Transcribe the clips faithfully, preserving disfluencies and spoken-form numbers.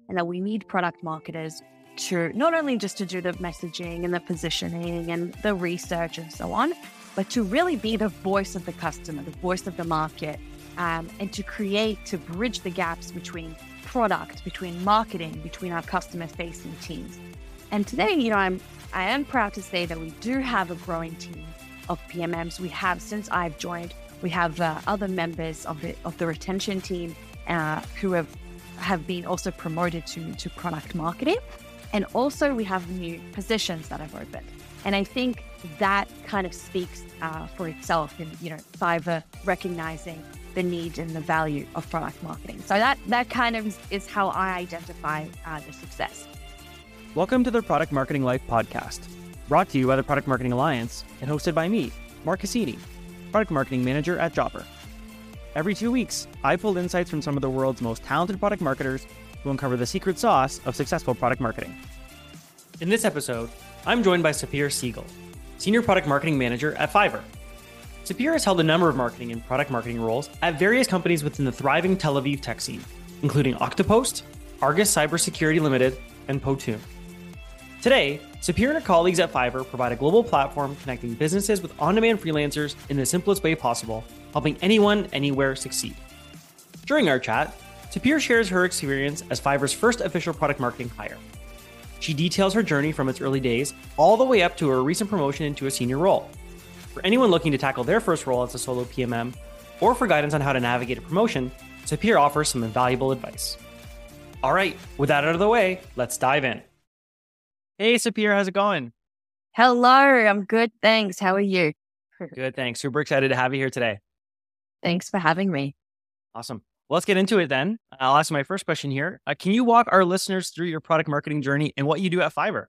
and that we need product marketers to not only just to do the messaging and the positioning and the research and so on, but to really be the voice of the customer, the voice of the market, um, and to create, to bridge the gaps between product, between marketing, between our customer-facing teams. And today, you know, I'm I am proud to say that we do have a growing team of P M Ms. We have, since I've joined, we have uh, other members of the of the retention team uh, who have have been also promoted to to product marketing, and also we have new positions that have opened. And I think that kind of speaks uh, for itself in, you know, Fiverr recognizing the need and the value of product marketing. So that that kind of is how I identify uh, the success. Welcome to the Product Marketing Life podcast, brought to you by the Product Marketing Alliance and hosted by me, Mark Cassini, Product Marketing Manager at Jobber. Every two weeks, I pull insights from some of the world's most talented product marketers who uncover the secret sauce of successful product marketing. In this episode, I'm joined by Sapir Siegel, Senior Product Marketing Manager at Fiverr. Sapir has held a number of marketing and product marketing roles at various companies within the thriving Tel Aviv tech scene, including Octopost, Argus Cybersecurity Limited, and Potune. Today, Sapir and her colleagues at Fiverr provide a global platform connecting businesses with on-demand freelancers in the simplest way possible, helping anyone, anywhere succeed. During our chat, Sapir shares her experience as Fiverr's first official product marketing hire. She details her journey from its early days all the way up to her recent promotion into a senior role. For anyone looking to tackle their first role as a solo P M M, or for guidance on how to navigate a promotion, Sapir offers some invaluable advice. All right, with that out of the way, let's dive in. Hey, Sapir, how's it going? Hello, I'm good, thanks. How are you? Good, thanks. Super excited to have you here today. Thanks for having me. Awesome. Well, let's get into it then. I'll ask my first question here. Uh, can you walk our listeners through your product marketing journey and what you do at Fiverr?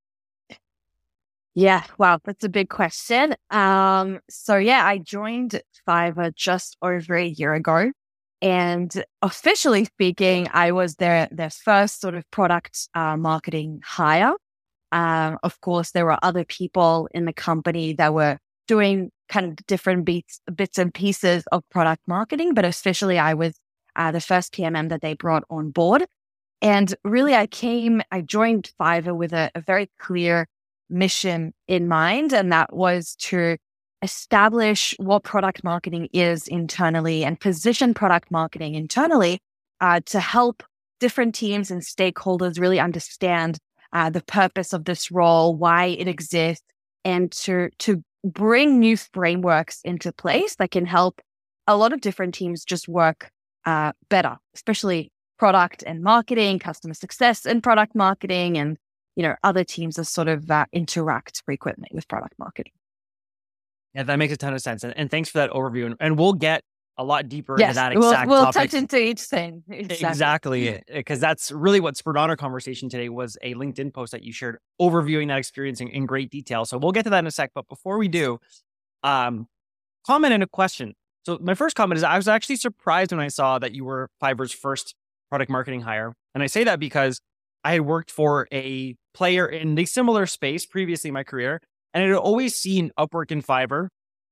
Yeah, wow, that's a big question. Um, so yeah, I joined Fiverr just over a year ago. And officially speaking, I was their, their first sort of product uh, marketing hire. Um, of course, there were other people in the company that were doing kind of different bits, bits and pieces of product marketing, but officially I was uh, the first P M M that they brought on board. And really I came, I joined Fiverr with a, a very clear mission in mind, and that was to establish what product marketing is internally and position product marketing internally uh, to help different teams and stakeholders really understand uh, the purpose of this role, why it exists, and to to bring new frameworks into place that can help a lot of different teams just work uh, better, especially product and marketing, customer success and product marketing, and you know other teams that sort of uh, interact frequently with product marketing. Yeah, that makes a ton of sense. And, and thanks for that overview. And, and we'll get a lot deeper yes, into that exact we'll, we'll topic. touch into each thing. Exactly. Because that's really what spurred on our conversation today was a LinkedIn post that you shared overviewing that experience in, in great detail. So we'll get to that in a sec. But before we do, um, comment and a question. So my first comment is I was actually surprised when I saw that you were Fiverr's first product marketing hire. And I say that because I had worked for a player in a similar space previously in my career. And I had always seen Upwork and Fiverr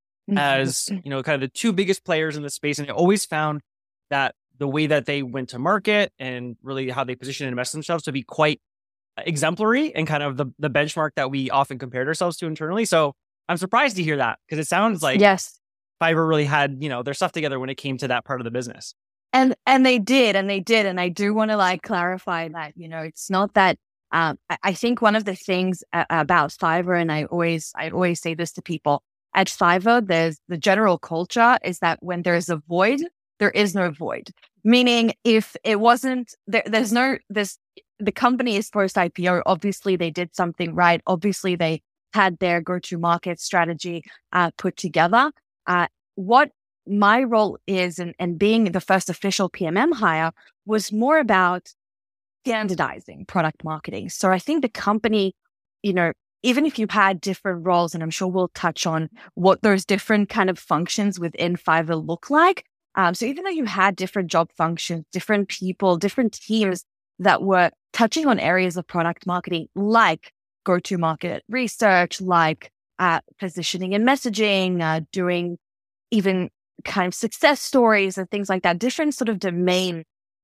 as, you know, kind of the two biggest players in the space. And I always found that the way that they went to market and really how they position and invest themselves to be quite exemplary and kind of the, the benchmark that we often compared ourselves to internally. So I'm surprised to hear that because it sounds like yes, Fiverr really had, you know, their stuff together when it came to that part of the business. And and they did, and they did. And I do want to like clarify that, you know, it's not that um, I, I think one of the things a- about Fiverr, and I always I always say this to people, at Fiverr, there's the general culture is that when there's a void, there is no void. Meaning if it wasn't there, there's no, there's the company is post I P O. Obviously they did something right. Obviously they had their go-to-market strategy uh, put together. Uh, what my role is and, and being the first official P M M hire was more about standardizing product marketing. So I think the company, you know, even if you had different roles, and I'm sure we'll touch on what those different kind of functions within Fiverr look like. Um, so even though you had different job functions, different people, different teams that were touching on areas of product marketing, like go-to-market research, like uh, positioning and messaging, uh, doing even kind of success stories and things like that, different sort of domain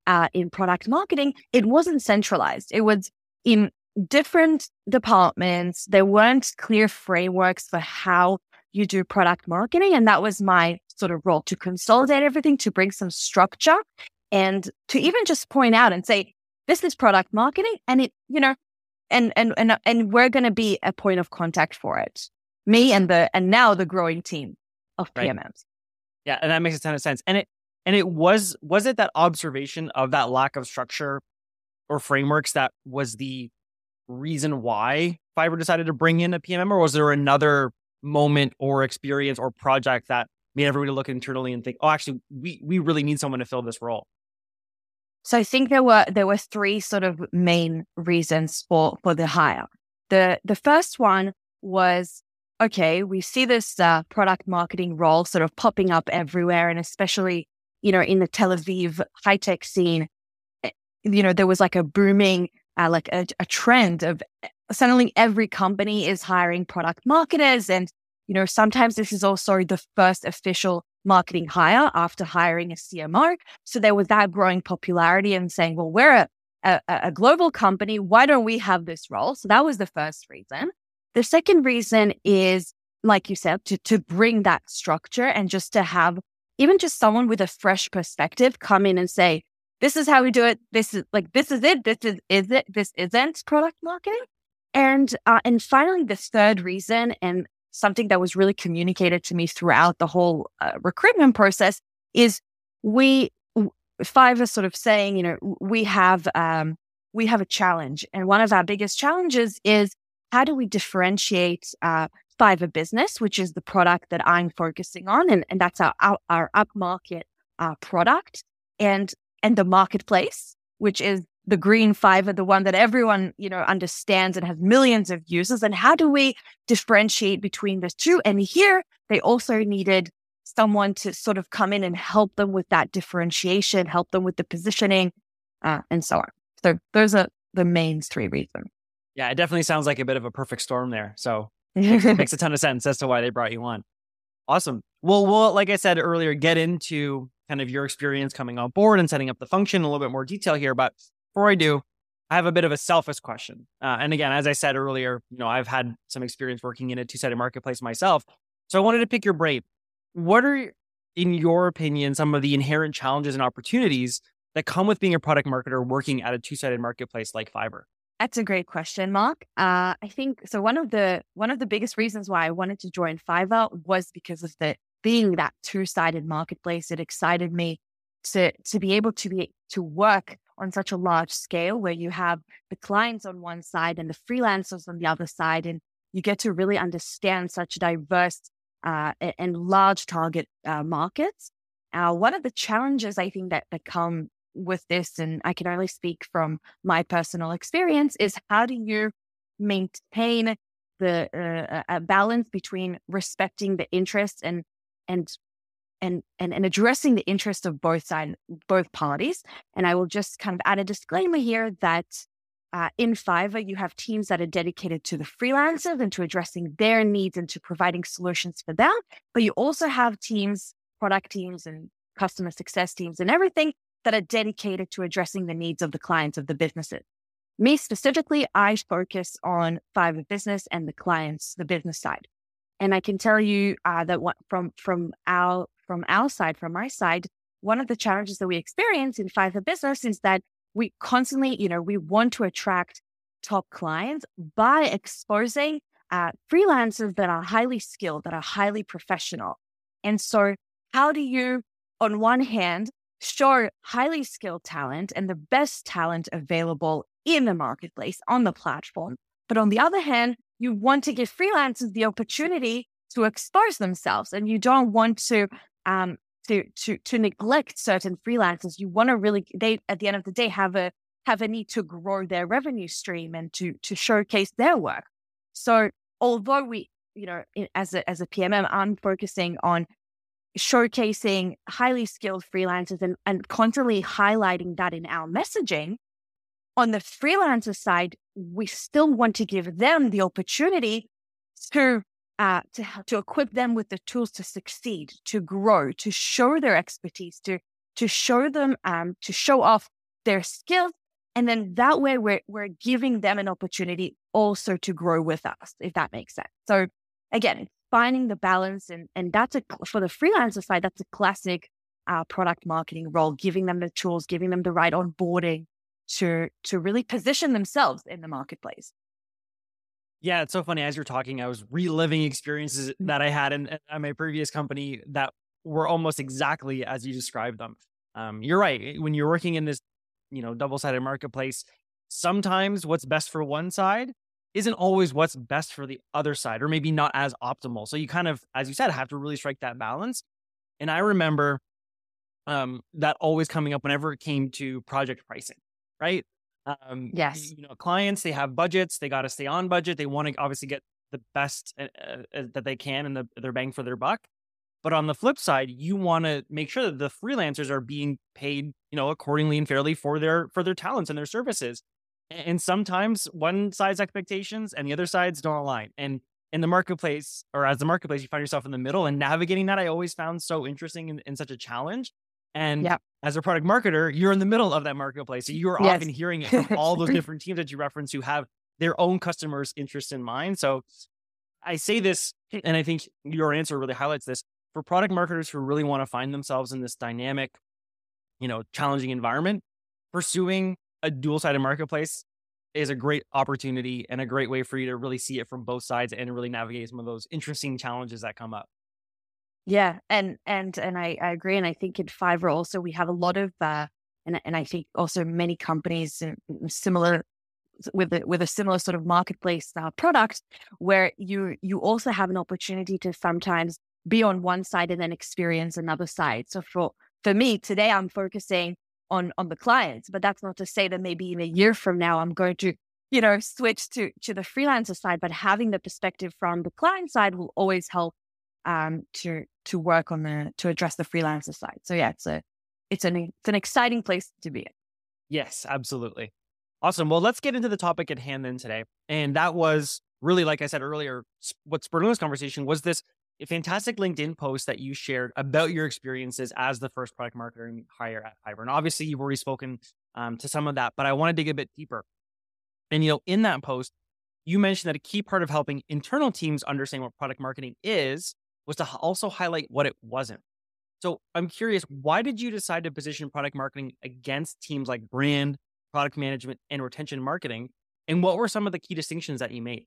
uh, in product marketing, it wasn't centralized. It was in different departments. There weren't clear frameworks for how you do product marketing. And that was my sort of role, to consolidate everything, to bring some structure, and to even just point out and say, this is product marketing, and it, you know, and and and and we're going to be a point of contact for it. Me and the and now the growing team of P M Ms. Right. Yeah, and that makes a ton of sense. And it and it was was it that observation of that lack of structure or frameworks that was the reason why Fiverr decided to bring in a P M M, or was there another moment or experience or project that made everybody look internally and think, oh, actually, we we really need someone to fill this role? So I think there were there were three sort of main reasons for for the hire. The the first one was, okay, we see this uh, product marketing role sort of popping up everywhere, and especially, you know, in the Tel Aviv high tech scene, you know, there was like a booming, uh, like a, a trend of suddenly every company is hiring product marketers, and you know, sometimes this is also the first official marketing hire after hiring a C M O. So there was that growing popularity and saying, well, we're a, a, a global company. Why don't we have this role? So that was the first reason. The second reason is, like you said, to, to bring that structure and just to have even just someone with a fresh perspective come in and say, this is how we do it. This is like, this is it. This is, is it, this isn't product marketing. And, uh, and finally, the third reason, and something that was really communicated to me throughout the whole uh, recruitment process, is we, Fiverr sort of saying, you know, we have, um, we have a challenge. And one of our biggest challenges is, how do we differentiate uh, Fiverr Business, which is the product that I'm focusing on, and, and that's our, our, our upmarket uh, product, and, and the marketplace, which is the green Fiverr, the one that everyone, you know, understands and has millions of users. And how do we differentiate between the two? And here they also needed someone to sort of come in and help them with that differentiation, help them with the positioning, uh, and so on. So those are the main three reasons. Yeah, it definitely sounds like a bit of a perfect storm there. So it makes a ton of sense as to why they brought you on. Awesome. Well, we'll, like I said earlier, get into kind of your experience coming on board and setting up the function in a little bit more detail here. But before I do, I have a bit of a selfish question. Uh, and again, as I said earlier, you know, I've had some experience working in a two-sided marketplace myself. So I wanted to pick your brain. What are, in your opinion, some of the inherent challenges and opportunities that come with being a product marketer working at a two-sided marketplace like Fiverr? That's a great question, Mark. Uh, I think so. One of the one of the biggest reasons why I wanted to join Fiverr was because of the being that two-sided marketplace. It excited me to to be able to be to work on such a large scale, where you have the clients on one side and the freelancers on the other side, and you get to really understand such diverse uh, and large target uh, markets. Uh, one of the challenges I think that that come with this, and I can only speak from my personal experience, is how do you maintain the uh, a balance between respecting the interests and and and and and addressing the interests of both sides, both parties. And I will just kind of add a disclaimer here that uh, in Fiverr you have teams that are dedicated to the freelancers and to addressing their needs and to providing solutions for them, but you also have teams, product teams, and customer success teams, and everything that are dedicated to addressing the needs of the clients of the businesses. Me specifically, I focus on Fiverr Business and the clients, the business side. And I can tell you uh, that what, from from our from our side, from my side, one of the challenges that we experience in Fiverr Business is that we constantly, you know, we want to attract top clients by exposing uh, freelancers that are highly skilled, that are highly professional. And so, how do you, on one hand, show highly skilled talent and the best talent available in the marketplace, on the platform, but on the other hand, you want to give freelancers the opportunity to expose themselves, and you don't want to um to to to neglect certain freelancers. You want to really, they at the end of the day have a have a need to grow their revenue stream and to to showcase their work. So although we, you know, as a as a P M M, I'm focusing on showcasing highly skilled freelancers and, and constantly highlighting that in our messaging. On the freelancer side, we still want to give them the opportunity to uh, to to equip them with the tools to succeed, to grow, to show their expertise, to to show them um, to show off their skills. And then that way we're, we're giving them an opportunity also to grow with us, if that makes sense. So again, it's finding the balance. And, and that's a, for the freelancer side, that's a classic uh, product marketing role, giving them the tools, giving them the right onboarding to, to really position themselves in the marketplace. Yeah, it's so funny. As you're talking, I was reliving experiences that I had in, in my previous company that were almost exactly as you described them. Um, you're right. When you're working in this, you know, double-sided marketplace, sometimes what's best for one side isn't always what's best for the other side, or maybe not as optimal. So you kind of, as you said, have to really strike that balance. And I remember um, that always coming up whenever it came to project pricing, right? Um, Yes. You know, clients, they have budgets, they got to stay on budget. They want to obviously get the best uh, uh, that they can and the, their bang for their buck. But on the flip side, you want to make sure that the freelancers are being paid, you know, accordingly and fairly for their for their talents and their services. And sometimes one side's expectations and the other side's don't align. And in the marketplace, or as the marketplace, you find yourself in the middle, and navigating that I always found so interesting and, and such a challenge. And Yep. as a product marketer, you're in the middle of that marketplace. So you're Yes. often hearing it from all those different teams that you reference who have their own customers' interests in mind. So I say this, and I think your answer really highlights this, for product marketers who really want to find themselves in this dynamic, you know, challenging environment, pursuing a dual-sided marketplace is a great opportunity and a great way for you to really see it from both sides and really navigate some of those interesting challenges that come up. Yeah, and and and I, I agree, and I think in Fiverr also we have a lot of, uh, and and I think also many companies in, in similar with a, with a similar sort of marketplace uh, product, where you you also have an opportunity to sometimes be on one side and then experience another side. So for for me today, I'm focusing on on the clients, but that's not to say that maybe in a year from now I'm going to, you know, switch to to the freelancer side. But having the perspective from the client side will always help um, to to work on the to address the freelancer side. So yeah, it's a it's an it's an exciting place to be in. Yes, absolutely. Awesome. Well, let's get into the topic at hand then today. And that was really, like I said earlier, what spurred on this conversation was this fantastic LinkedIn post that you shared about your experiences as the first product marketer and hire at Fiverr. And obviously you've already spoken um, to some of that, but I want to dig a bit deeper. And, you know, in that post, you mentioned that a key part of helping internal teams understand what product marketing is was to also highlight what it wasn't. So I'm curious, why did you decide to position product marketing against teams like brand, product management, and retention marketing? And what were some of the key distinctions that you made?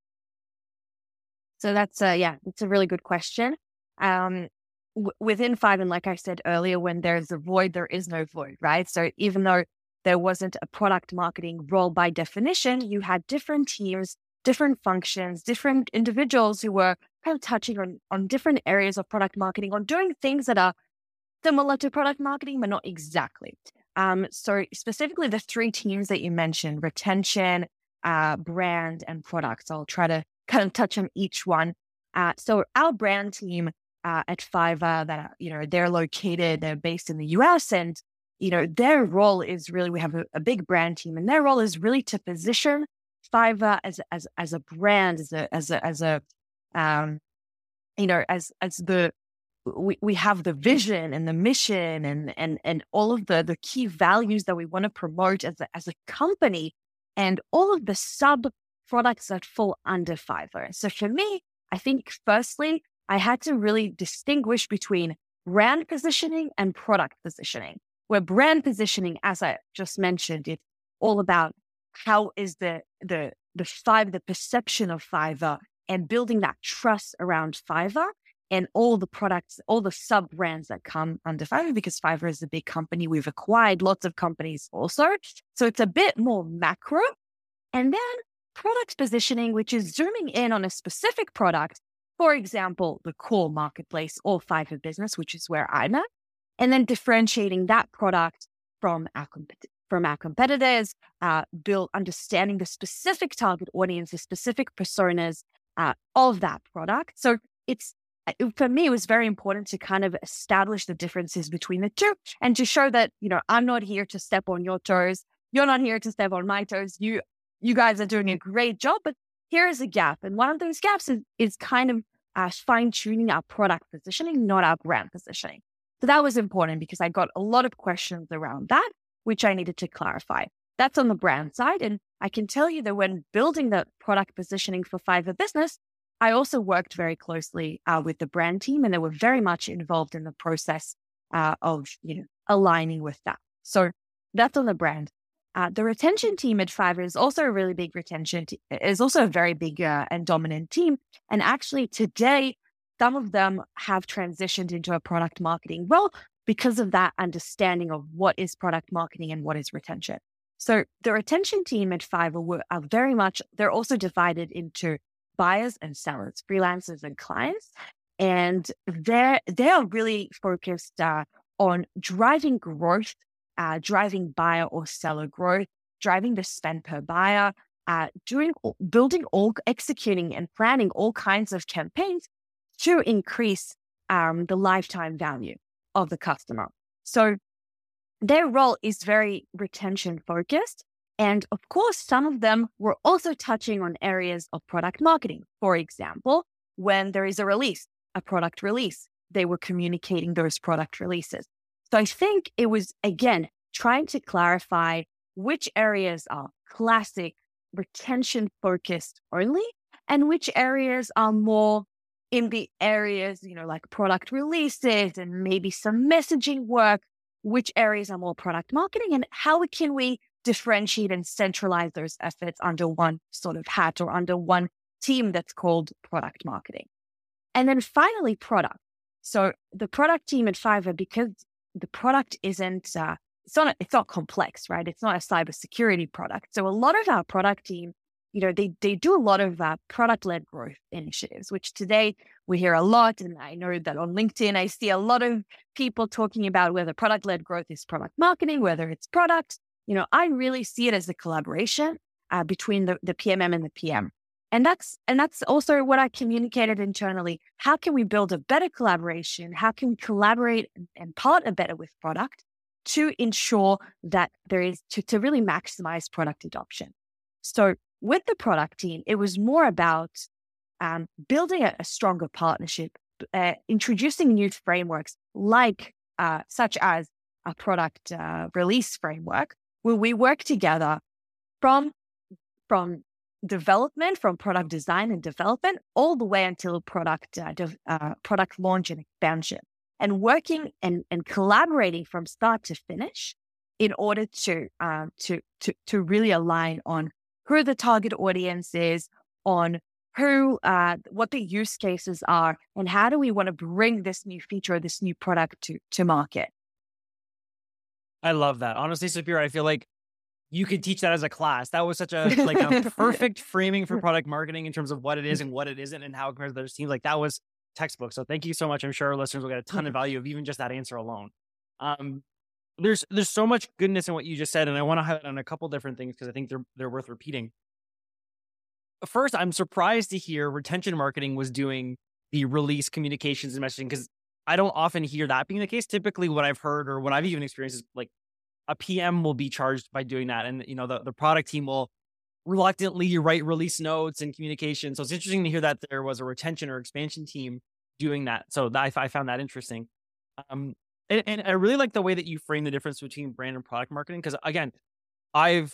So that's a, yeah, that's a really good question. Um, w- within Fiverr, and like I said earlier, when there's a void, there is no void, right? So even though there wasn't a product marketing role by definition, you had different teams, different functions, different individuals who were kind of touching on, on different areas of product marketing, on doing things that are similar to product marketing, but not exactly. Um, so specifically the three teams that you mentioned, retention, uh, brand, and products. I'll try to kind of touch on each one. Uh, so our brand team uh, at Fiverr, that, you know, they're located, they're based in the U S, and, you know, their role is really, we have a, a big brand team, and their role is really to position Fiverr as, as, as a brand, as a, as a, as a, um, you know, as, as the, we, we have the vision and the mission and, and, and all of the, the key values that we want to promote as a, as a company, and all of the sub products that fall under Fiverr. So for me, I think firstly, I had to really distinguish between brand positioning and product positioning. Where brand positioning, as I just mentioned, it's all about how is the the the Fiverr, the perception of Fiverr, and building that trust around Fiverr and all the products, all the sub brands that come under Fiverr, because Fiverr is a big company. We've acquired lots of companies also. So it's a bit more macro. And then product positioning, which is zooming in on a specific product, for example, the core marketplace or Fiverr Business, which is where I'm at, and then differentiating that product from our, from our competitors, uh, build understanding the specific target audience, the specific personas uh, of that product. So it's, for me, it was very important to kind of establish the differences between the two and to show that, you know, I'm not here to step on your toes. You're not here to step on my toes. You, you guys are doing a great job, but here is a gap. And one of those gaps is, is kind of uh, fine tuning our product positioning, not our brand positioning. So that was important because I got a lot of questions around that. which I needed to clarify. That's on the brand side. And I can tell you that when building the product positioning for Fiverr Business, I also worked very closely uh, with the brand team, and they were very much involved in the process uh, of, you know, aligning with that. So that's on the brand. Uh, the retention team at Fiverr is also a really big retention, t- is also a very big uh, and dominant team. And actually today, some of them have transitioned into a product marketing role because of that understanding of what is product marketing and what is retention. So the retention team at Fiverr were, are very much, they're also divided into buyers and sellers, freelancers and clients. And they're, they are really focused uh, on driving growth, uh, driving buyer or seller growth, driving the spend per buyer, uh, doing, building all, executing and planning all kinds of campaigns to increase um, the lifetime value of the customer. So their role is very retention focused. And of course, some of them were also touching on areas of product marketing. For example, when there is a release, a product release, they were communicating those product releases. So I think it was, again, trying to clarify which areas are classic retention focused only and which areas are more in the areas, you know, like product releases and maybe some messaging work, which areas are more product marketing, and how can we differentiate and centralize those efforts under one sort of hat or under one team that's called product marketing. And then finally, product. So the product team at Fiverr, because the product isn't, uh, it's not, it's not complex, right? It's not a cybersecurity product. So a lot of our product team, you know, they, they do a lot of uh, product-led growth initiatives, which today we hear a lot. And I know that on LinkedIn, I see a lot of people talking about whether product-led growth is product marketing, whether it's product. You know, I really see it as a collaboration uh, between the, the P M M and the P M. And that's, and that's also what I communicated internally. How can we build a better collaboration? How can we collaborate and, and partner better with product to ensure that there is, to, to really maximize product adoption? So with the product team, it was more about um, building a, a stronger partnership, uh, introducing new frameworks like uh, such as a product uh, release framework, where we work together from from development, from product design and development, all the way until product uh, de- uh, product launch and expansion, and working and, and collaborating from start to finish in order to um, to to to really align on who the target audience is, on who, uh, what the use cases are, and how do we want to bring this new feature, this new product to, to market. I love that. Honestly, Sapira, I feel like you could teach that as a class. That was such a, like a perfect framing for product marketing in terms of what it is and what it isn't and how it compares to other teams. Like that was textbook. So thank you so much. I'm sure our listeners will get a ton of value of even just that answer alone. Um, There's there's so much goodness in what you just said, and I want to highlight on a couple different things because I think they're they're worth repeating. First, I'm surprised to hear retention marketing was doing the release communications and messaging, because I don't often hear that being the case. Typically, what I've heard or what I've even experienced is like a P M will be charged by doing that, and you know the, the product team will reluctantly write release notes and communication. So it's interesting to hear that there was a retention or expansion team doing that. So that, I, I found that interesting. Um, And, and I really like the way that you frame the difference between brand and product marketing. Because again, I've,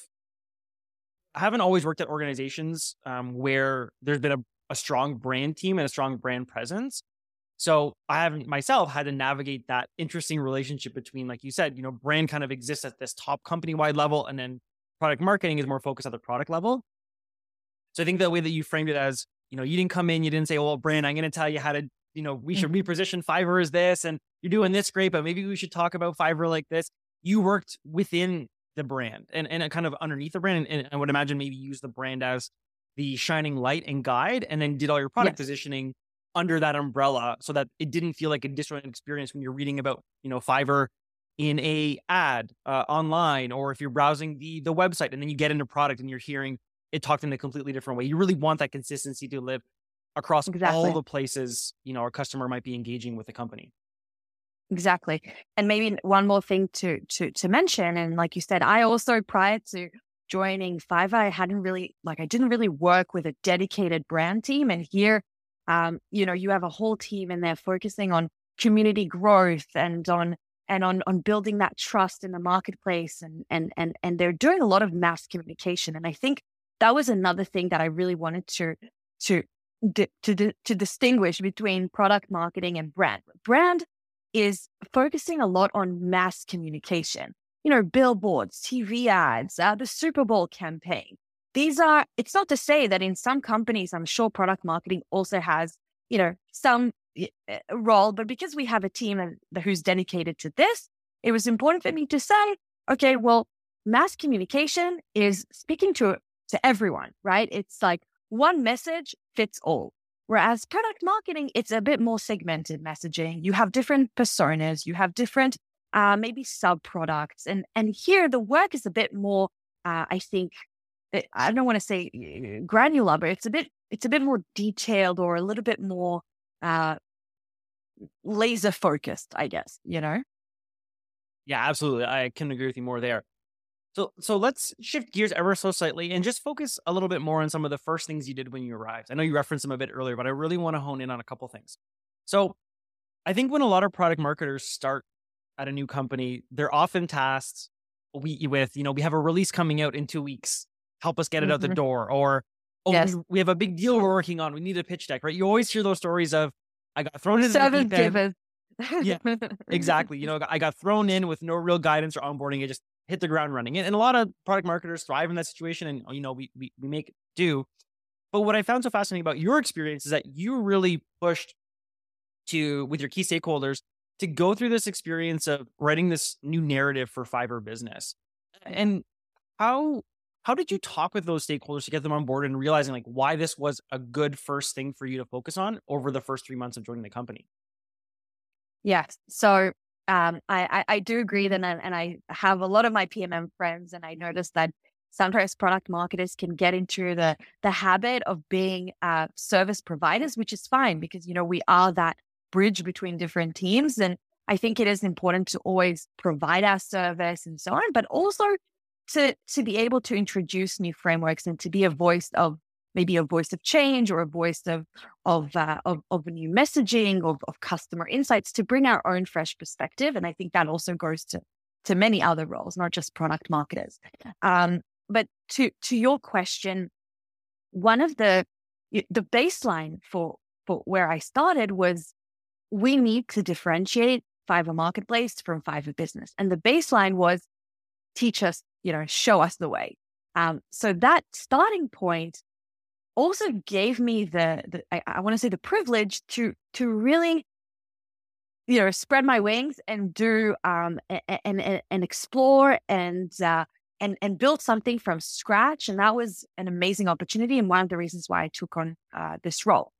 I haven't always worked at organizations um, where there's been a, a strong brand team and a strong brand presence. So I haven't myself had to navigate that interesting relationship between, like you said, you know, brand kind of exists at this top company-wide level, and then product marketing is more focused at the product level. So I think the way that you framed it as, you know, you didn't come in, you didn't say, well, brand, I'm going to tell you how to, you know, we should reposition Fiverr as this, and you're doing this great, but maybe we should talk about Fiverr like this. You worked within the brand and, and kind of underneath the brand. And, and I would imagine maybe use the brand as the shining light and guide, and then did all your product yes. positioning under that umbrella so that it didn't feel like a disjointed experience when you're reading about, you know, Fiverr in a ad uh, online, or if you're browsing the the website and then you get into product and you're hearing it talked in a completely different way. You really want that consistency to live across exactly. all the places, you know, our customer might be engaging with the company. Exactly. And maybe one more thing to to to mention, and like you said, I also, prior to joining Fiverr, I hadn't really, like, I didn't really work with a dedicated brand team. And here, um, you know, you have a whole team and they're focusing on community growth and on and on, on building that trust in the marketplace. And, and, and, and they're doing a lot of mass communication. And I think that was another thing that I really wanted to, to, to, to distinguish between product marketing and brand. Brand is focusing a lot on mass communication, you know, billboards, T V ads, uh, the Super Bowl campaign. These are, it's not to say that in some companies, I'm sure product marketing also has, you know, some role, but because we have a team and who's dedicated to this, it was important for me to say, okay, well, mass communication is speaking to, to everyone, right? It's like one message fits all. Whereas product marketing, it's a bit more segmented messaging. You have different personas, you have different uh, maybe sub-products. And, and here the work is a bit more, uh, I think, I don't want to say granular, but it's a bit, it's a bit more detailed or a little bit more uh, laser focused, I guess, you know? Yeah, absolutely. I couldn't agree with you more there. So, so let's shift gears ever so slightly and just focus a little bit more on some of the first things you did when you arrived. I know you referenced them a bit earlier, but I really want to hone in on a couple things. So I think when a lot of product marketers start at a new company, they're often tasked we, with, you know, we have a release coming out in two weeks. Help us get it mm-hmm. out the door. Or, oh, yes. we, we have a big deal we're working on. We need a pitch deck, right? You always hear those stories of, I got thrown into the deep end. Yeah, exactly. You know, I got thrown in with no real guidance or onboarding. It just hit the ground running. And a lot of product marketers thrive in that situation. And, you know, we, we, we make do. But what I found so fascinating about your experience is that you really pushed to, with your key stakeholders, to go through this experience of writing this new narrative for Fiverr Business. And how, how did you talk with those stakeholders to get them on board and realizing like why this was a good first thing for you to focus on over the first three months of joining the company? Yes. So um, I, I, I do agree that, and I have a lot of my P M M friends, and I noticed that sometimes product marketers can get into the, the habit of being uh, service providers, which is fine because, you know, we are that bridge between different teams. And I think it is important to always provide our service and so on, but also to, to be able to introduce new frameworks and to be a voice of maybe a voice of change or a voice of of uh, of, of new messaging, of, of customer insights, to bring our own fresh perspective. And I think that also goes to to many other roles, not just product marketers. Um, but to to your question, one of the the baseline for for where I started was we need to differentiate Fiverr Marketplace from Fiverr Business, and the baseline was teach us, you know, show us the way. Um, so that starting point also gave me the, the I, I want to say the privilege to to really, you know, spread my wings and do um and and, and explore and uh, and and build something from scratch. And that was an amazing opportunity and one of the reasons why I took on uh, this role.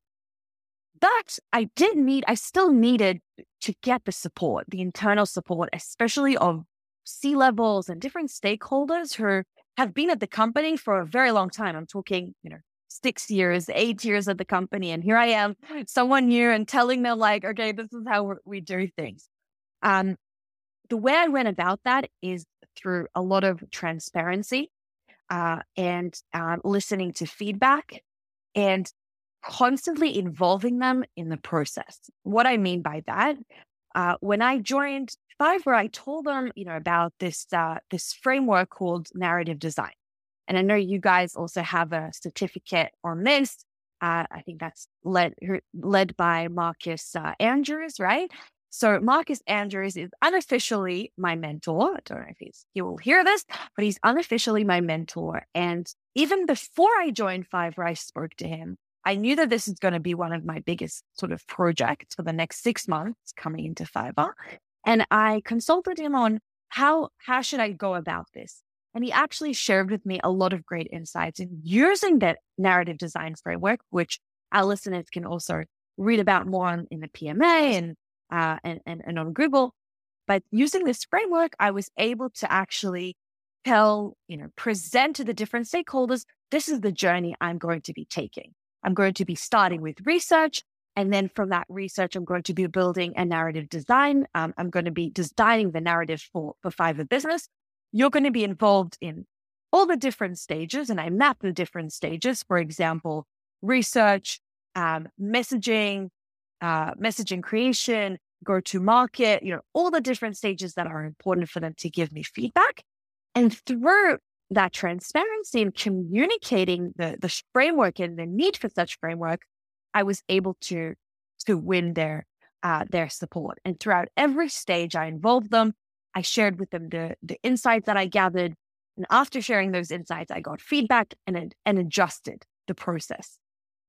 But I did need, I still needed to get the support, the internal support, especially of C-levels and different stakeholders who have been at the company for a very long time. I'm talking, you know, six years, eight years at the company. And here I am, someone new, and telling them like, okay, this is how we do things. Um, the way I went about that is through a lot of transparency uh, and uh, listening to feedback and constantly involving them in the process. What I mean by that, uh, when I joined Fiverr, I told them, you know, about this uh, this framework called narrative design. And I know you guys also have a certificate on this. Uh, I think that's led led by Marcus uh, Andrews, right? So Marcus Andrews is unofficially my mentor. I don't know if he's, he will hear this, but he's unofficially my mentor. And even before I joined Fiverr, I spoke to him. I knew that this is going to be one of my biggest sort of projects for the next six months coming into Fiverr. And I consulted him on how, how should I go about this? And he actually shared with me a lot of great insights in using that narrative design framework, which our listeners can also read about more on, in the P M A and, uh, and, and, and on Google. But using this framework, I was able to actually tell, you know, present to the different stakeholders, this is the journey I'm going to be taking. I'm going to be starting with research. And then from that research, I'm going to be building a narrative design. Um, I'm going to be designing the narrative for, for Fiverr Business. You're going to be involved in all the different stages. And I map the different stages, for example, research, um, messaging, uh, messaging creation, go to market, you know, all the different stages that are important for them to give me feedback. And through that transparency and communicating the, the framework and the need for such framework, I was able to, to win their, uh, their support. And throughout every stage I involved them, I shared with them the, the insights that I gathered. And after sharing those insights, I got feedback and, and adjusted the process.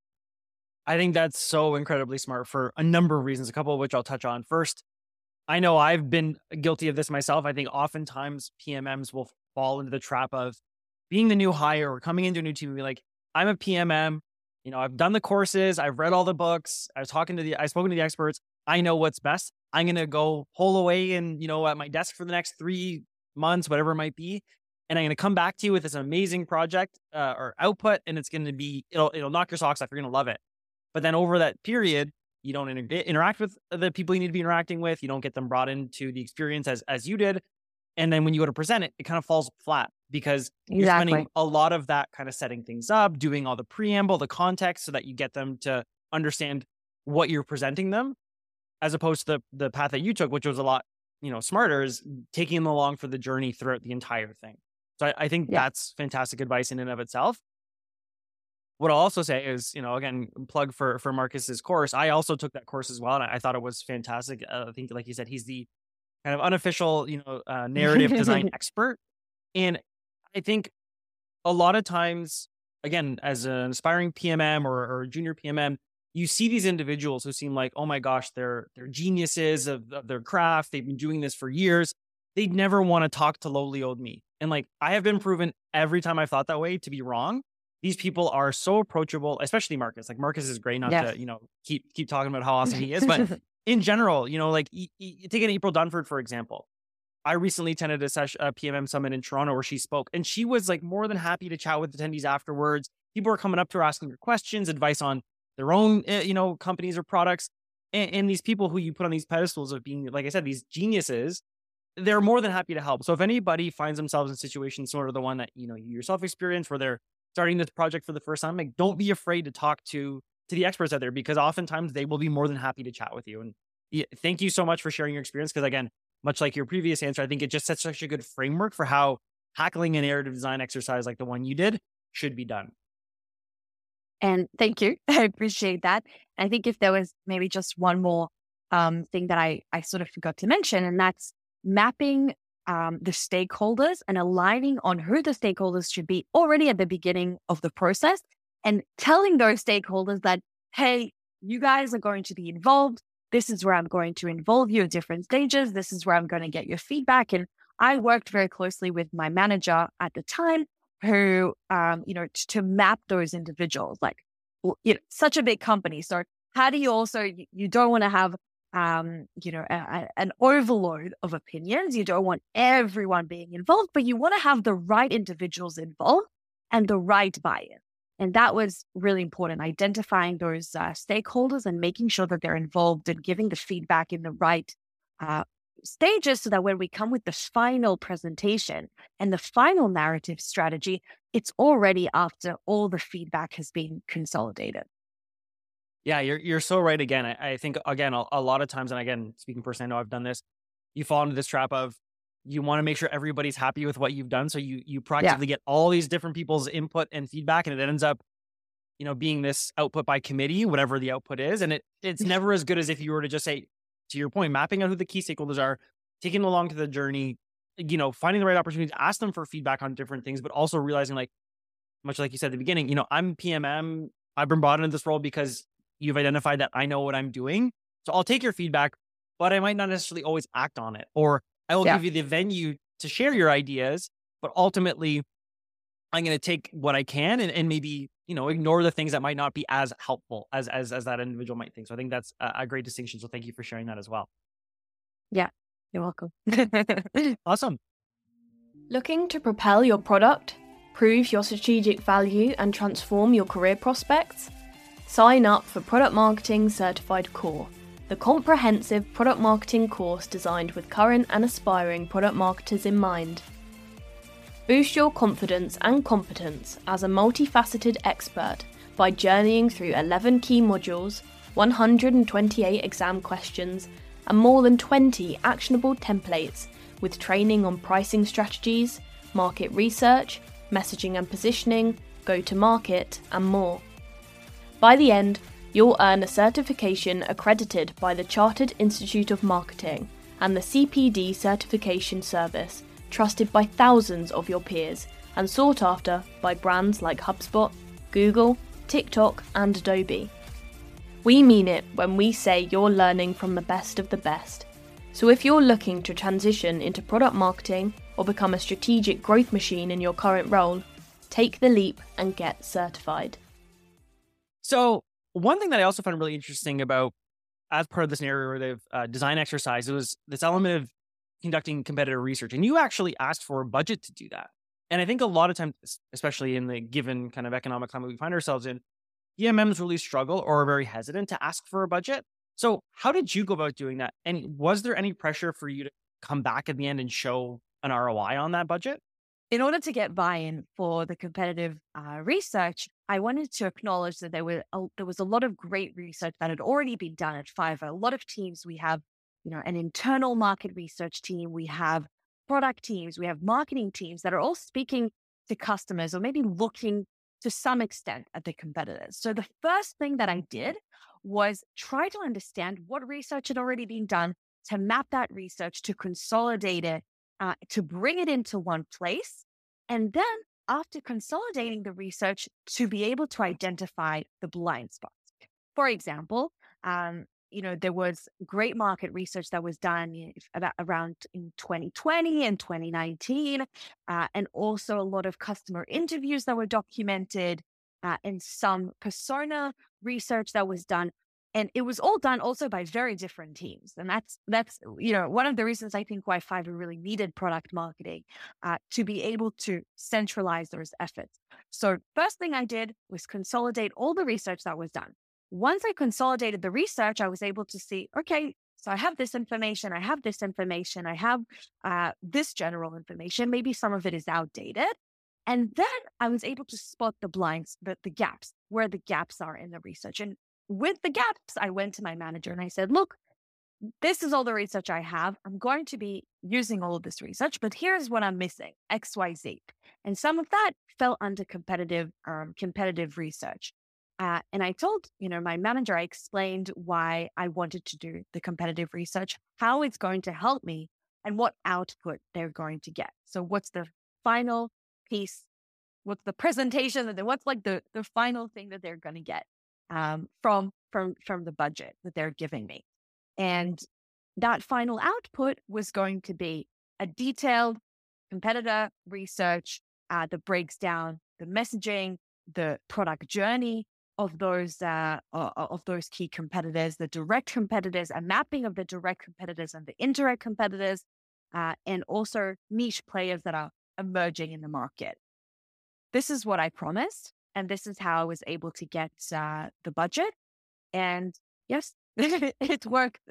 I think that's so incredibly smart for a number of reasons, a couple of which I'll touch on. First, I know I've been guilty of this myself. I think oftentimes P M Ms will fall into the trap of being the new hire or coming into a new team and be like, I'm a P M M. You know, I've done the courses. I've read all the books. I was talking to the, I've spoken to the experts. I know what's best. I'm going to go hole away and, you know, at my desk for the next three months, whatever it might be. And I'm going to come back to you with this amazing project uh, or output. And it's going to be, it'll, it'll knock your socks off. You're going to love it. But then over that period, you don't inter- interact with the people you need to be interacting with. You don't get them brought into the experience as, as you did. And then when you go to present it, it kind of falls flat because you're Exactly. spending a lot of that kind of setting things up, doing all the preamble, the context, so that you get them to understand what you're presenting them, as opposed to the, the path that you took, which was a lot, you know, smarter, is taking them along for the journey throughout the entire thing. So I, I think Yeah. that's fantastic advice in and of itself. What I'll also say is, you know, again, plug for, for Marcus's course. I also took that course as well, and I, I thought it was fantastic. Uh, I think, like you said, he's the kind of unofficial, you know, uh, narrative design expert. And I think a lot of times, again, as an aspiring P M M or, or junior P M M, you see these individuals who seem like, oh my gosh, they're they're geniuses of, of their craft. They've been doing this for years. They'd never want to talk to lowly old me. And like, I have been proven every time I've thought that way to be wrong. These people are so approachable, especially Marcus. Like Marcus is great, not Yes. to, you know, keep keep talking about how awesome he is, but in general, you know, like y- y- take an April Dunford, for example. I recently attended a, session, a P M M summit in Toronto where she spoke, and she was like more than happy to chat with attendees afterwards. People were coming up to her asking her questions, advice on their own, uh, you know, companies or products. And, and these people who you put on these pedestals of being, like I said, these geniuses, they're more than happy to help. So if anybody finds themselves in situations sort of the one that, you know, you yourself experienced, where they're starting this project for the first time, like don't be afraid to talk to to the experts out there, because oftentimes they will be more than happy to chat with you. And yeah, thank you so much for sharing your experience, because again, much like your previous answer, I think it just sets such a good framework for how tackling a narrative design exercise like the one you did should be done. And thank you. I appreciate that. I think if there was maybe just one more um, thing that I, I sort of forgot to mention, and that's mapping um, the stakeholders and aligning on who the stakeholders should be already at the beginning of the process, and telling those stakeholders that, hey, you guys are going to be involved. This is where I'm going to involve you at different stages. This is where I'm going to get your feedback. And I worked very closely with my manager at the time, who, um, you know, t- to map those individuals, like, well, you know, such a big company. So how do you also, you, you don't want to have, um, you know, a, a, an overload of opinions. You don't want everyone being involved, but you want to have the right individuals involved and the right buy-in. And that was really important, identifying those uh, stakeholders and making sure that they're involved and giving the feedback in the right uh, stages, so that when we come with the final presentation and the final narrative strategy, it's already after all the feedback has been consolidated. Yeah, you're you're so right. Again, I, I think, again, a, a lot of times, and again, speaking personally, I know I've done this, you fall into this trap of, you want to make sure everybody's happy with what you've done. So you you proactively Yeah. get all these different people's input and feedback, and it ends up, you know, being this output by committee, whatever the output is. And it it's never as good as if you were to just say, to your point, mapping out who the key stakeholders are, taking them along to the journey, you know, finding the right opportunity to ask them for feedback on different things, but also realizing, like, much like you said at the beginning, you know, I'm P M M, I've been brought into this role because you've identified that I know what I'm doing. So I'll take your feedback, but I might not necessarily always act on it. Or I will Yeah. give you the venue to share your ideas, but ultimately I'm going to take what I can and, and maybe, you know, ignore the things that might not be as helpful as, as, as that individual might think. So I think that's a, a great distinction. So thank you for sharing that as well. Yeah, you're welcome. Awesome. Looking to propel your product, prove your strategic value, and transform your career prospects? Sign up for Product Marketing Certified Core, the comprehensive product marketing course designed with current and aspiring product marketers in mind. Boost your confidence and competence as a multifaceted expert by journeying through eleven key modules, one hundred twenty-eight exam questions, and more than twenty actionable templates with training on pricing strategies, market research, messaging and positioning, go-to-market, and more. By the end, you'll earn a certification accredited by the Chartered Institute of Marketing and the C P D certification service, trusted by thousands of your peers and sought after by brands like HubSpot, Google, TikTok, and Adobe. We mean it when we say you're learning from the best of the best. So if you're looking to transition into product marketing or become a strategic growth machine in your current role, take the leap and get certified. So one thing that I also found really interesting about, as part of this narrative uh, design exercise, it was this element of conducting competitive research. And you actually asked for a budget to do that. And I think a lot of times, especially in the given kind of economic climate we find ourselves in, P M Ms really struggle or are very hesitant to ask for a budget. So how did you go about doing that? And was there any pressure for you to come back at the end and show an R O I on that budget? In order to get buy-in for the competitive uh, research, I wanted to acknowledge that there were a, there was a lot of great research that had already been done at Fiverr. A lot of teams, we have, you know, an internal market research team, we have product teams, we have marketing teams that are all speaking to customers or maybe looking to some extent at the competitors. So the first thing that I did was try to understand what research had already been done, to map that research, to consolidate it, uh, to bring it into one place. And then after consolidating the research, to be able to identify the blind spots. For example, um, you know, there was great market research that was done about around in twenty twenty and twenty nineteen, uh, and also a lot of customer interviews that were documented, uh, and some persona research that was done. And it was all done also by very different teams. And that's, that's you know, one of the reasons I think why Fiverr really needed product marketing, uh, to be able to centralize those efforts. So first thing I did was consolidate all the research that was done. Once I consolidated the research, I was able to see, okay, so I have this information, I have this information, I have uh, this general information, maybe some of it is outdated. And then I was able to spot the blinds, the, the gaps, where the gaps are in the research. And with the gaps, I went to my manager and I said, look, this is all the research I have. I'm going to be using all of this research, but here's what I'm missing, X, Y, Z. And some of that fell under competitive, um, competitive research. Uh, and I told, you know, my manager, I explained why I wanted to do the competitive research, how it's going to help me, and what output they're going to get. So what's the final piece? What's the presentation? And then what's like the, the final thing that they're going to get um, from, from, from the budget that they're giving me. And that final output was going to be a detailed competitor research uh, that breaks down the messaging, the product journey of those uh, of those key competitors, the direct competitors, a mapping of the direct competitors and the indirect competitors, uh, and also niche players that are emerging in the market. This is what I promised, and this is how I was able to get uh, the budget. And yes, it worked.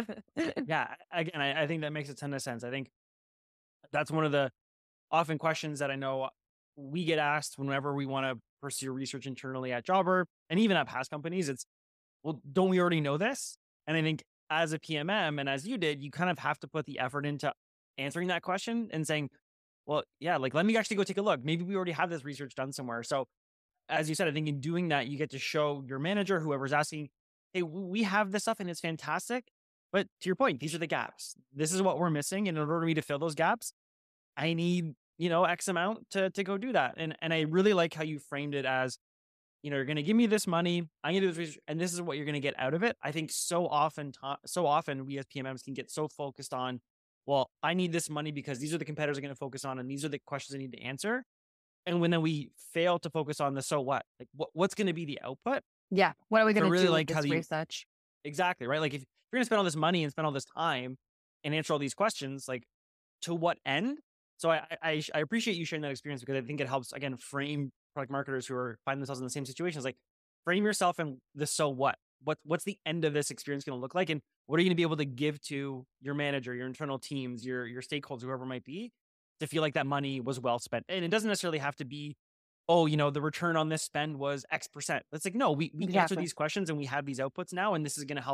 Yeah, again, I, I think that makes a ton of sense. I think that's one of the often questions that I know we get asked whenever we want to pursue research internally at Jobber and even at past companies. It's, well, don't we already know this? And I think as a P M M and as you did, you kind of have to put the effort into answering that question and saying, well, yeah, like, let me actually go take a look. Maybe we already have this research done somewhere. So as you said, I think in doing that, you get to show your manager, whoever's asking, hey, we have this stuff and it's fantastic. But to your point, these are the gaps. This is what we're missing. And in order for me to fill those gaps, I need, you know, X amount to, to go do that. And, and I really like how you framed it as, you know, you're going to give me this money, I'm going to do this research, and this is what you're going to get out of it. I think so often, so often we as P M Ms can get so focused on, well, I need this money because these are the competitors I'm going to focus on, and these are the questions I need to answer. And when then we fail to focus on the so what, like what, what's going to be the output? Yeah. What are we going to really do like with how this you, research? Exactly, right? Like if you're going to spend all this money and spend all this time and answer all these questions, like to what end? So I, I I appreciate you sharing that experience because I think it helps, again, frame product marketers who are finding themselves in the same situations. Like frame yourself in the so what. What what's the end of this experience going to look like? And what are you going to be able to give to your manager, your internal teams, your your stakeholders, whoever it might be, to feel like that money was well spent? And it doesn't necessarily have to be, oh, you know, the return on this spend was X percent. It's like, no, we, we Exactly. answer these questions and we have these outputs now, and this is going to help us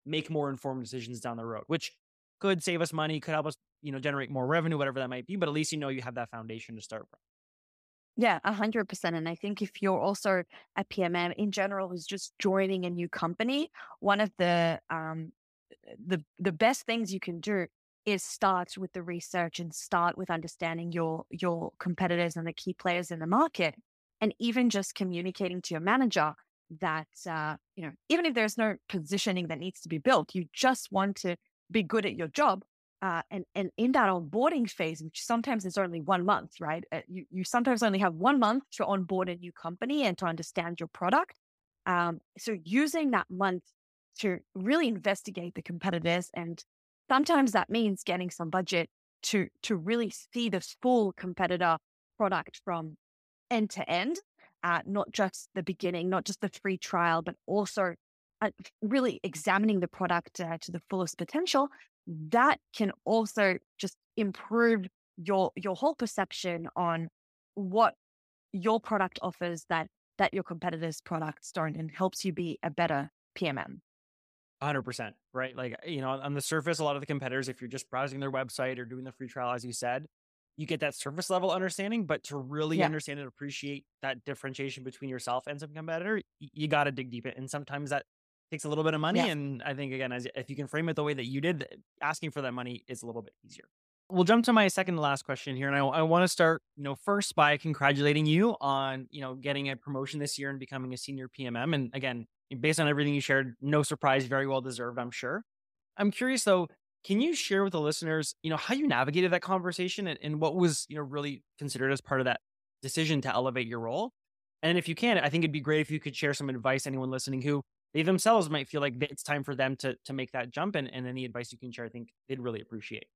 make more informed decisions down the road, which could save us money, could help us, you know, generate more revenue, whatever that might be. But at least, you know, you have that foundation to start from. Yeah, a hundred percent. And I think if you're also a P M M in general who's just joining a new company, one of the um the the best things you can do is start with the research and start with understanding your your competitors and the key players in the market, and even just communicating to your manager that uh, you know, even if there's no positioning that needs to be built, you just want to be good at your job. Uh, and and in that onboarding phase, which sometimes is only one month, right? Uh, you you sometimes only have one month to onboard a new company and to understand your product. Um, so using that month to really investigate the competitors, and sometimes that means getting some budget to to really see the full competitor product from end to end, uh, not just the beginning, not just the free trial, but also uh, really examining the product uh, to the fullest potential. That can also just improve your your whole perception on what your product offers that that your competitors' products don't, and helps you be a better P M M. one hundred percent, right? Like, you know, on the surface, a lot of the competitors, if you're just browsing their website or doing the free trial, as you said, you get that surface level understanding. But to really Yeah. understand and appreciate that differentiation between yourself and some competitor, y- you got to dig deep. And sometimes that takes a little bit of money. Yeah. And I think, again, as if you can frame it the way that you did, asking for that money is a little bit easier. We'll jump to my second to last question here. And I, I want to start, you know, first by congratulating you on, you know, getting a promotion this year and becoming a senior P M M. And again, based on everything you shared, no surprise, very well deserved, I'm sure. I'm curious though, can you share with the listeners, you know, how you navigated that conversation, and, and what was, you know, really considered as part of that decision to elevate your role? And if you can, I think it'd be great if you could share some advice, anyone listening who they themselves might feel like it's time for them to, to make that jump, and, and any advice you can share, I think they'd really appreciate.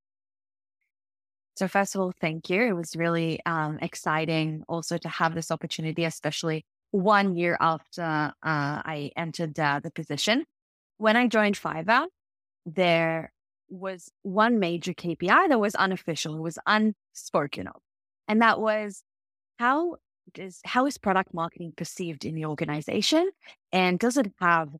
So first of all, thank you. It was really um, exciting also to have this opportunity, especially one year after uh, I entered uh, the position. When I joined Fiverr, there was one major K P I that was unofficial, it was unspoken of, and that was how does how is product marketing perceived in the organization, and does it have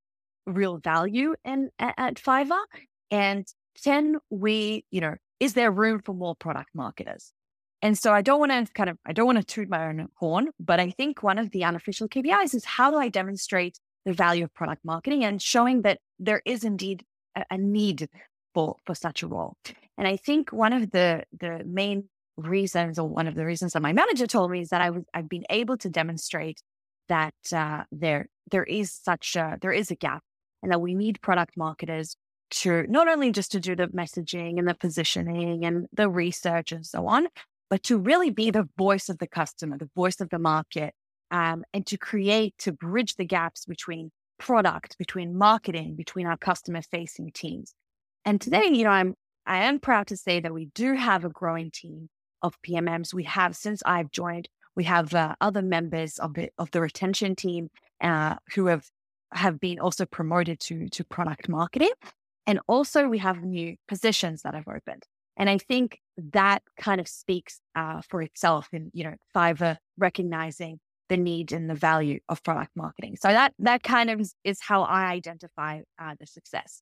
real value in at, at Fiverr, and can we, you know, is there room for more product marketers? And so I don't want to kind of I don't want to toot my own horn, but I think one of the unofficial K P Is is how do I demonstrate the value of product marketing and showing that there is indeed a, a need for for such a role. And I think one of the the main reasons, or one of the reasons that my manager told me, is that I was I've been able to demonstrate that uh, there there is such a, there is a gap, and that we need product marketers to not only just to do the messaging and the positioning and the research and so on, but to really be the voice of the customer, the voice of the market, um, and to create, to bridge the gaps between product, between marketing, between our customer facing teams. And today, you know, I'm, I am proud to say that we do have a growing team of P M Ms. We have, since I've joined, we have uh, other members of the, of the retention team uh, who have, have been also promoted to, to product marketing. And also we have new positions that have opened. And I think that kind of speaks uh, for itself in, you know, Fiverr recognizing the need and the value of product marketing. So that that kind of is, is how I identify uh, the success.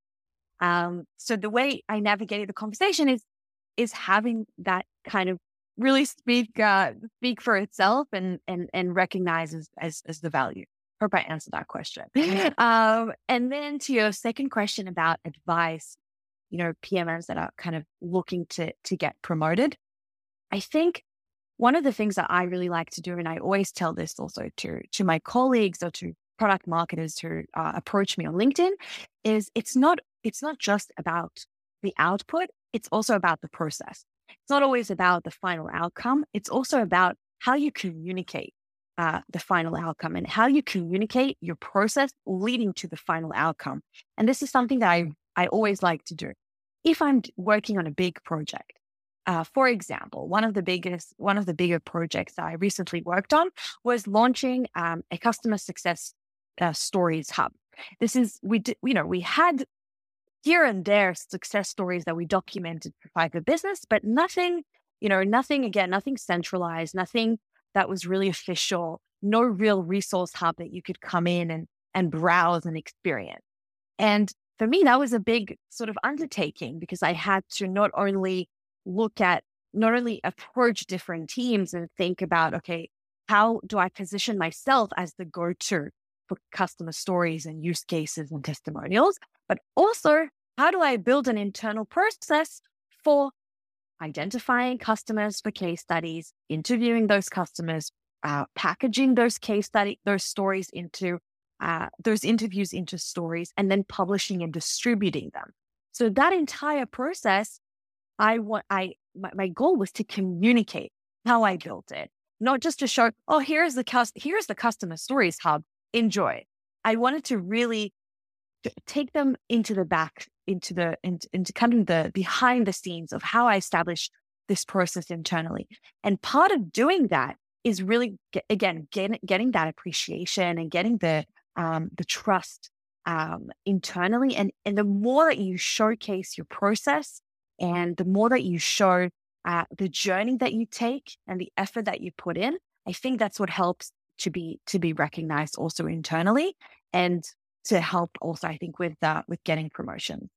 Um, so the way I navigated the conversation is is having that kind of really speak uh, speak for itself and and and recognize as, as, as the value. Hope I answered that question. um, and then to your second question about advice, you know, P M Ms that are kind of looking to to get promoted. I think one of the things that I really like to do, and I always tell this also to to my colleagues or to product marketers who uh, approach me on LinkedIn, is it's not it's not just about the output. It's also about the process. It's not always about the final outcome. It's also about how you communicate Uh, the final outcome and how you communicate your process leading to the final outcome. And this is something that I, I always like to do. If I'm working on a big project, uh, for example, one of the biggest, one of the bigger projects that I recently worked on was launching um, a customer success uh, stories hub. This is, we did, you know, we had here and there success stories that we documented for Fiverr Business, but nothing, you know, nothing, again, nothing centralized, nothing that was really official, no real resource hub that you could come in and, and browse and experience. And for me, that was a big sort of undertaking because I had to not only look at, not only approach different teams and think about, okay, how do I position myself as the go-to for customer stories and use cases and testimonials, but also how do I build an internal process for identifying customers for case studies, interviewing those customers, uh, packaging those case study, those stories into uh, those interviews into stories, and then publishing and distributing them. So that entire process, I want, I my, my goal was to communicate how I built it, not just to show, oh, here's the cus- here's the customer stories hub. Enjoy. I wanted to really take them into the back, into the into, into kind of the behind the scenes of how I established this process internally. And part of doing that is really, get, again, get, getting that appreciation and getting the um, the trust um, internally. And and the more that you showcase your process, and the more that you show uh, the journey that you take and the effort that you put in, I think that's what helps to be to be recognized also internally, and to help also, I think, with uh, with getting promotion.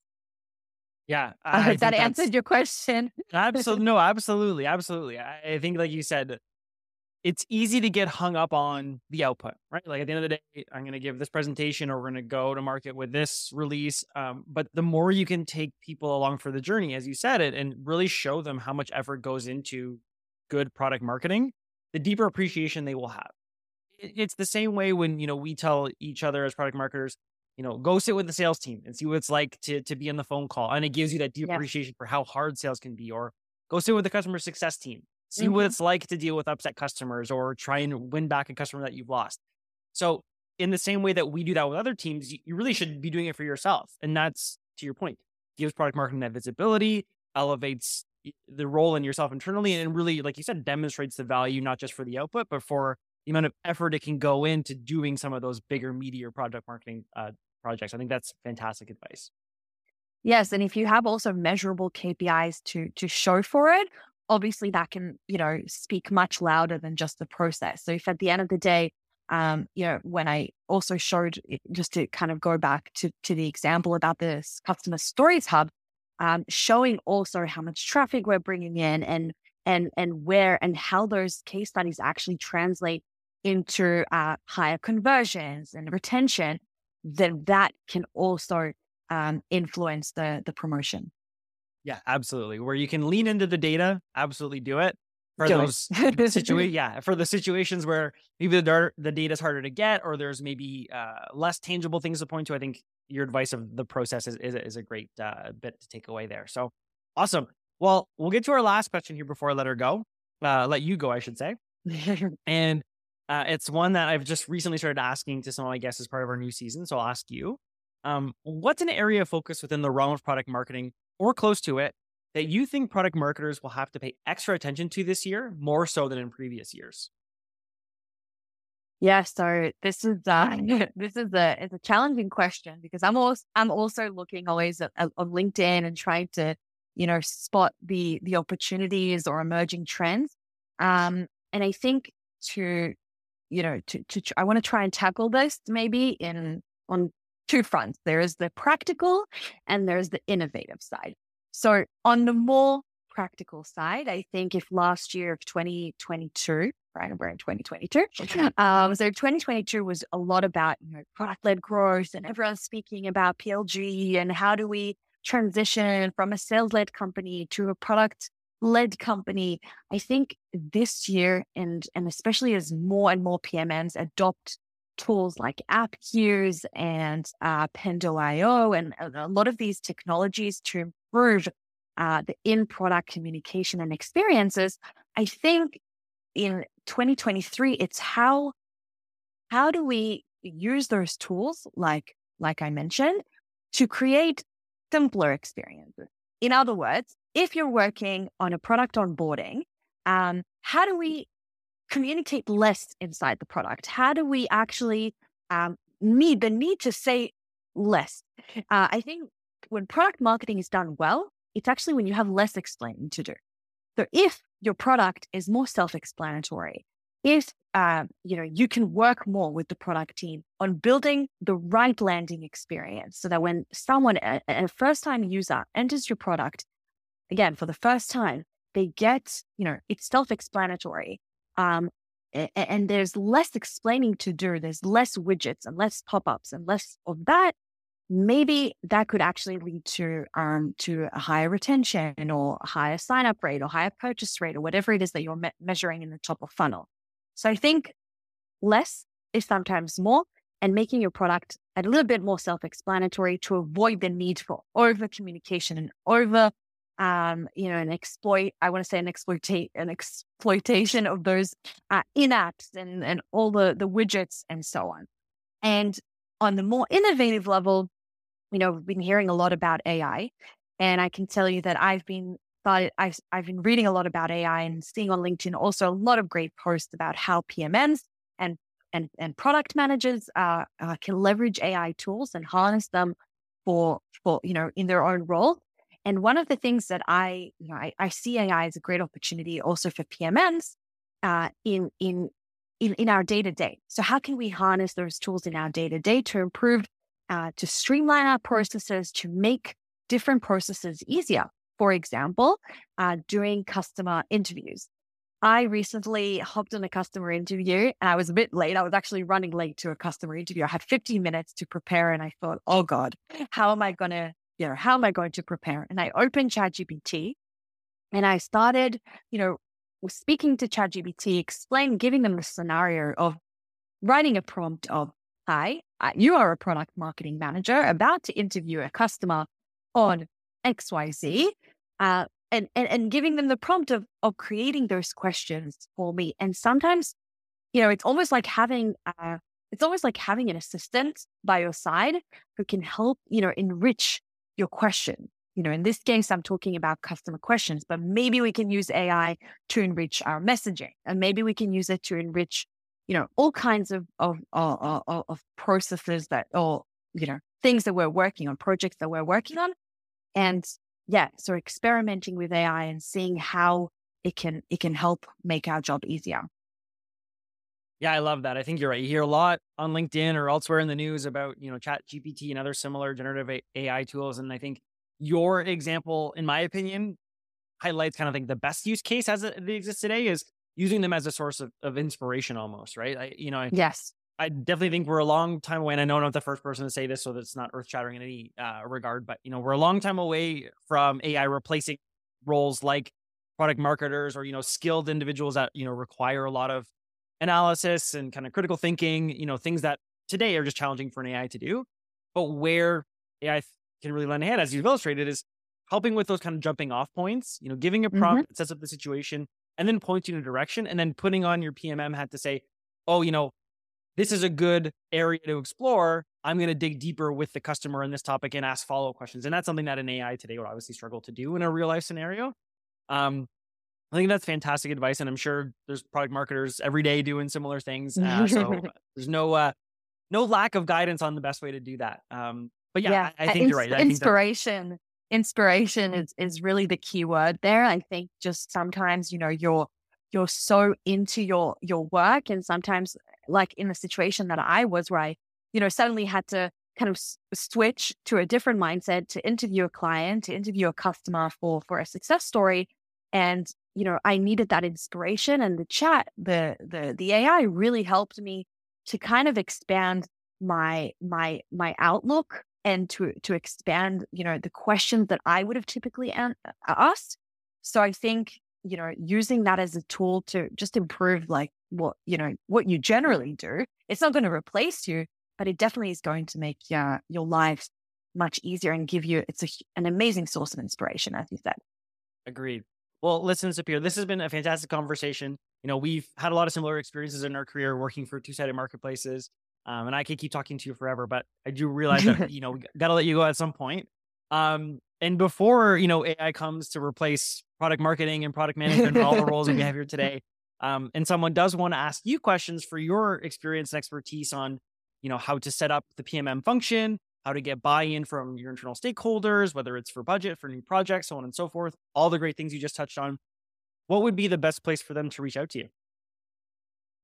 Yeah, I, I hope that answered your question. Absolutely, no, absolutely, absolutely. I, I think, like you said, it's easy to get hung up on the output, right? Like at the end of the day, I'm going to give this presentation, or we're going to go to market with this release. Um, but the more you can take people along for the journey, as you said it, and really show them how much effort goes into good product marketing, the deeper appreciation they will have. It's the same way when, you know, we tell each other as product marketers, you know, go sit with the sales team and see what it's like to, to be on the phone call. And it gives you that deep Yes. appreciation for how hard sales can be. Or go sit with the customer success team, see Mm-hmm. what it's like to deal with upset customers, or try and win back a customer that you've lost. So in the same way that we do that with other teams, you, you really should be doing it for yourself. And that's, to your point, gives product marketing that visibility, elevates the role in yourself internally, and really, like you said, demonstrates the value, not just for the output, but for the amount of effort it can go into doing some of those bigger, meatier product marketing uh, projects. I think that's fantastic advice. Yes, and if you have also measurable K P Is to to show for it, obviously that can, you know, speak much louder than just the process. So if at the end of the day, um, you know, when I also showed, just to kind of go back to to the example about this customer stories hub, um, showing also how much traffic we're bringing in, and and and where and how those case studies actually translate into uh, higher conversions and retention, then that can also um, influence the the promotion. Yeah, absolutely. Where you can lean into the data, absolutely do it. For Do those situa- yeah, for the situations where maybe the, the data is harder to get, or there's maybe uh, less tangible things to point to, I think your advice of the process is is, is a great uh, bit to take away there. So awesome. Well, we'll get to our last question here before I let her go. Uh, let you go, I should say. And uh, it's one that I've just recently started asking to some of my guests as part of our new season. So I'll ask you, um, what's an area of focus within the realm of product marketing, or close to it, that you think product marketers will have to pay extra attention to this year, more so than in previous years? Yeah, so this is uh, this is a it's a challenging question, because I'm also I'm also looking always at, at, on LinkedIn and trying to, you know, spot the the opportunities or emerging trends. Um, and I think to, you know, to to I want to try and tackle this maybe in on two fronts. There is the practical and there's the innovative side. So on the more practical side, I think if last year of twenty twenty-two, right, we're in twenty twenty-two. Um, so twenty twenty-two was a lot about, you know, product-led growth, and everyone's speaking about P L G and how do we transition from a sales-led company to a product-led company. I think this year, and and especially as more and more P M Ms adopt tools like AppQues and uh, Pendo dot I O and a lot of these technologies to improve uh, the in-product communication and experiences, I think in twenty twenty-three, it's how how do we use those tools, like like I mentioned, to create simpler experiences. In other words, if you're working on a product onboarding, um, how do we communicate less inside the product? How do we actually um, need the need to say less? Uh, I think when product marketing is done well, it's actually when you have less explaining to do. So if your product is more self-explanatory, if uh, you know, you can work more with the product team on building the right landing experience so that when someone, a, a first time user enters your product, again, for the first time, they get, you know, it's self-explanatory. Um, a- a- and there's less explaining to do. There's less widgets and less pop-ups and less of that. Maybe that could actually lead to um to a higher retention or a higher sign-up rate or higher purchase rate or whatever it is that you're me- measuring in the top of funnel. So I think less is sometimes more, and making your product a little bit more self-explanatory to avoid the need for over communication and over, um, you know, an exploit. I want to say an exploitate an exploitation of those uh, in-apps and and all the the widgets and so on. And on the more innovative level, you know, we've been hearing a lot about A I, and I can tell you that I've been thought I've I've been reading a lot about A I and seeing on LinkedIn also a lot of great posts about how P M Ms and and and product managers uh, uh, can leverage A I tools and harness them for for you know in their own role. And one of the things that I you know I, I see A I as a great opportunity also for P M Ms uh, in in in in our day to day. So how can we harness those tools in our day to day to improve, uh, to streamline our processes, to make different processes easier? For example, uh, doing customer interviews. I recently hopped on a customer interview and I was a bit late. I was actually running late to a customer interview. I had fifteen minutes to prepare and I thought, oh God, how am I going to, you know, how am I going to prepare? And I opened ChatGPT and I started, you know, speaking to ChatGPT, explain, giving them the scenario of writing a prompt of, hi, uh, you are a product marketing manager about to interview a customer on X Y Z. Uh, and, and, and giving them the prompt of, of creating those questions for me. And sometimes, you know, it's almost like having, uh, it's almost like having an assistant by your side who can help, you know, enrich your question. You know, in this case, I'm talking about customer questions, but maybe we can use A I to enrich our messaging, and maybe we can use it to enrich, you know, all kinds of of of, of, of processes that, or you know, things that we're working on, projects that we're working on, and yeah, so experimenting with A I and seeing how it can it can help make our job easier. Yeah, I love that. I think you're right. You hear a lot on LinkedIn or elsewhere in the news about, you know, Chat G P T and other similar generative A I tools. And I think your example, in my opinion, highlights kind of like the best use case as it exists today is using them as a source of, of inspiration almost, right? I, you know, I, Yes. I definitely think we're a long time away, and I know I'm not the first person to say this, so that's not earth shattering in any uh, regard, but, you know, we're a long time away from A I replacing roles like product marketers or, you know, skilled individuals that, you know, require a lot of analysis and kind of critical thinking, you know, things that today are just challenging for an A I to do. But where A I can really lend a hand, as you've illustrated, is helping with those kind of jumping off points, you know, giving a Mm-hmm. prompt that sets up the situation and then points you in a direction, and then putting on your P M M hat to say, oh, you know, this is a good area to explore. I'm going to dig deeper with the customer in this topic and ask follow-up questions. And that's something that an A I today would obviously struggle to do in a real life scenario. Um, I think that's fantastic advice. And I'm sure there's product marketers every day doing similar things. Uh, so there's no, uh, no lack of guidance on the best way to do that. Um, but yeah, Yeah, I, I uh, think you're ins- right. I think that, inspiration. Inspiration is is really the key word there. I think just sometimes, you know, you're you're so into your your work, and sometimes, like in the situation that I was, where I, you know, suddenly had to kind of s- switch to a different mindset to interview a client, to interview a customer for for a success story, and you know, I needed that inspiration, and the chat, the the the A I really helped me to kind of expand my my my outlook, and to to expand, you know, the questions that I would have typically an- asked. So I think, you know, using that as a tool to just improve, like, what, you know, what you generally do, it's not going to replace you, but it definitely is going to make your your life much easier and give you, it's a, an amazing source of inspiration, as you said. agreed. Well, listen, Sapir, this has been a fantastic conversation. You know, we've had a lot of similar experiences in our career working for two-sided marketplaces. Um, and I could keep talking to you forever, but I do realize that, you know, we got to let you go at some point. Um, and before, you know, A I comes to replace product marketing and product management and all the roles that we have here today, um, and someone does want to ask you questions for your experience and expertise on, you know, how to set up the P M M function, how to get buy-in from your internal stakeholders, whether it's for budget, for new projects, so on and so forth, all the great things you just touched on, what would be the best place for them to reach out to you?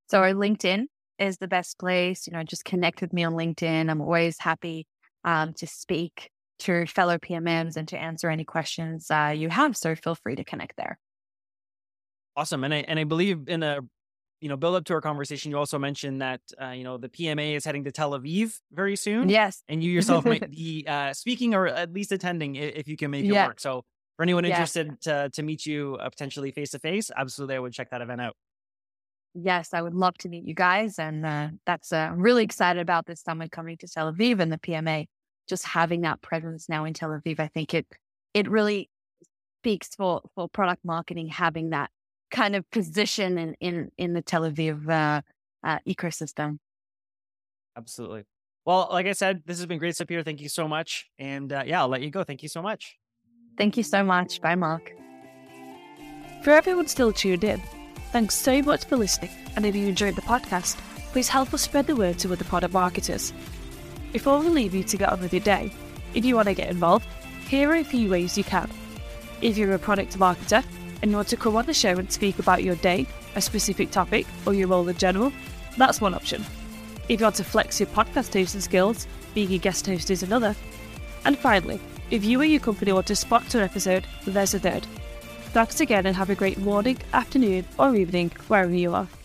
So LinkedIn is the best place. You know, just connect with me on LinkedIn. I'm always happy um, to speak to fellow P M Ms and to answer any questions uh, you have. So feel free to connect there. Awesome. And I, and I believe in a, you know, build up to our conversation, you also mentioned that, uh, you know, the P M A is heading to Tel Aviv very soon. Yes. And you yourself might be uh, speaking or at least attending if you can make yeah. it work. So for anyone yes. interested to, to meet you uh, potentially face to face, absolutely, I would check that event out. Yes, I would love to meet you guys. And uh, that's uh, I'm really excited about this summit coming to Tel Aviv and the P M A, just having that presence now in Tel Aviv. I think it it really speaks for, for product marketing, having that kind of position in, in, in the Tel Aviv uh, uh, ecosystem. Absolutely. Well, like I said, this has been great, Sapir. Thank you so much. And uh, yeah, I'll let you go. Thank you so much. Thank you so much. Bye, Mark. For everyone still tuned in, thanks so much for listening. And if you enjoyed the podcast, please help us spread the word to other product marketers. Before we leave you to get on with your day, if you want to get involved, here are a few ways you can. If you're a product marketer and you want to come on the show and speak about your day, a specific topic, or your role in general, that's one option. If you want to flex your podcast hosting skills, being a guest host is another. And finally, if you or your company want to sponsor an episode, there's a third. Thanks again and have a great morning, afternoon, or evening, wherever you are.